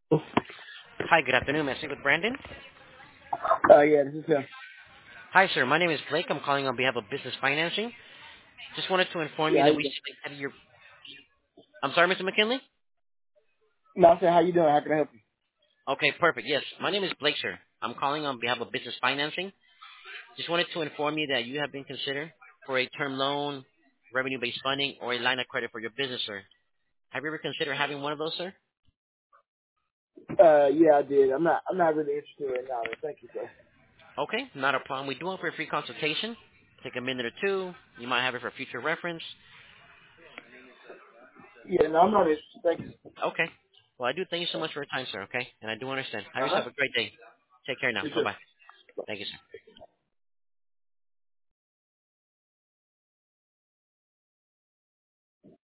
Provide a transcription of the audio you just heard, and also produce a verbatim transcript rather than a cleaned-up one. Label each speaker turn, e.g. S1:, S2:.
S1: Hi, good afternoon. May I speak with Brandon?
S2: Uh, yeah, this is him.
S1: Hi, sir. My name is Blake. I'm calling on behalf of Business Financing. Just wanted to inform
S2: Yeah,
S1: you
S2: how
S1: that
S2: you
S1: we
S2: doing?
S1: selected your... I'm sorry, Mister McKinley?
S2: No, I said, how you doing? How can I help you?
S1: Okay, perfect. Yes, my name is Blake, sir. I'm calling on behalf of Business Financing. Just wanted to inform you that you have been considered for a term loan, revenue-based funding, or a line of credit for your business, sir. Have you ever considered having one of those, sir?
S2: Uh, yeah, I did. I'm not, I'm not really interested right now. Though. Thank you, sir.
S1: Okay, not a problem. We do offer a free consultation. Take a minute or two. You might have it for future reference.
S2: Yeah, no, I'm not interested. Thank you.
S1: Okay. Well, I do thank you so much for your time, sir, okay? And I do understand. Have
S2: Uh huh.
S1: yourself a great day. Take care now.
S2: You too.
S1: Bye-bye. Thank you, sir.